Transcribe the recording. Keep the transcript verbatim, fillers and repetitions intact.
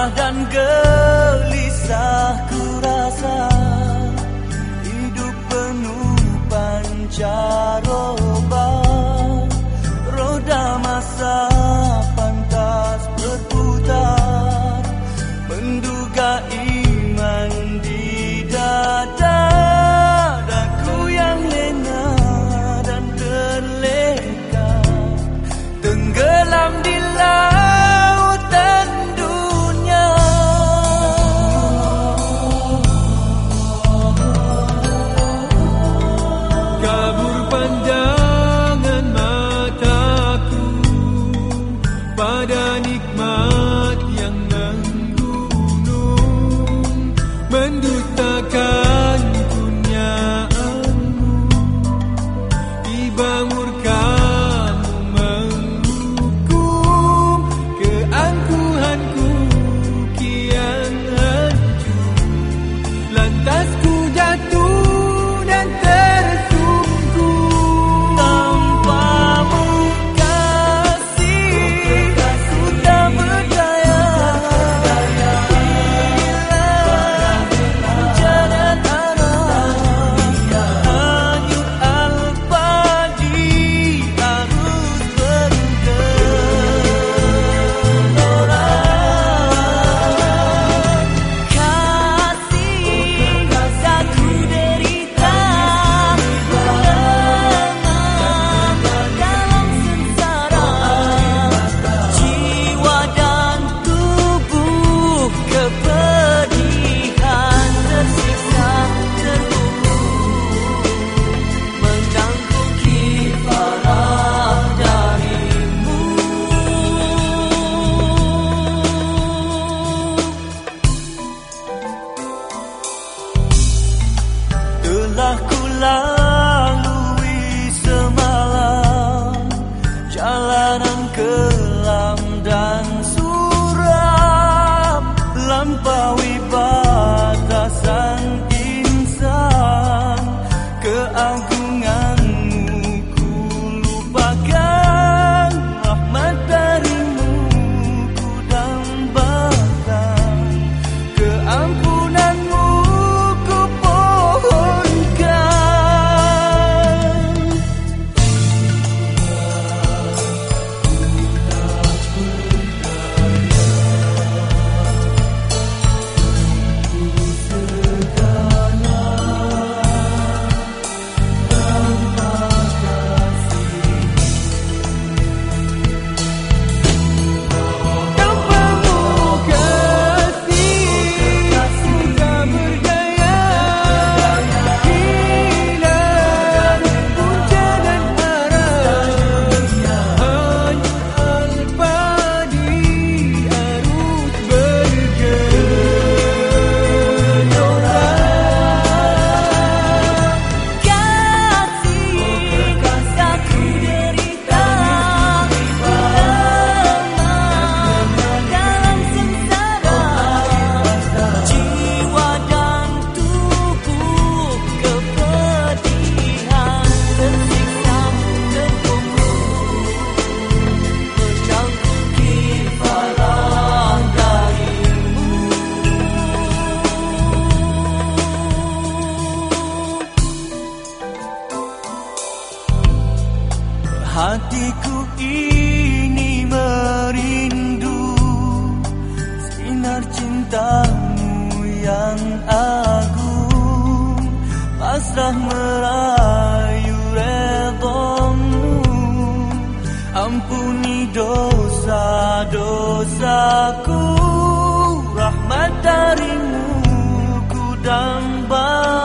Resah dan gelisah ku rasa, hidup penuh pancaroba. Roda masa pantas berputar, menduga iman di dada. Daku yang lena dan terleka, tenggelam di lautan dunia. Kabur pandangan mataku pada nikmat yang menggunung, mendustakan kurniaanmu. Tiba murkamu menghukum keangkuhanku kian hancur. Lantas ku jatuh dan tersungkur. Tanpamu kasih, ku tak berdaya. Bila jalan arah, hanyut al-padi arus bergelora. Kasih tak ku derita, lemah dalam sengsara. Jiwa dan tubuh kepedihan, tersiksa terbunuh, menanggung kifarah darimu. Telah ku lalui semalam jalanan kelam dan suram, lampaui batasan insan. Keagunganmu ku lupakan, rahmat darimu ku dambakan. Keampunanmu ku pohonkan. Tanpamu kasih, ku tak berdaya. Hilang punca dan arah, hanyut al-padi arus bergelora. Kasih tak ku derita, lemah dalam sengsara. Jiwa dan tubuh kepedihan, tersiksa terbunuh, menanggung kifarah darimu. Hatiku ini merindu sinar cintamu yang agung, pasrah merayu redamu. Ampuni dosa-dosaku, rahmat darimu ku damba.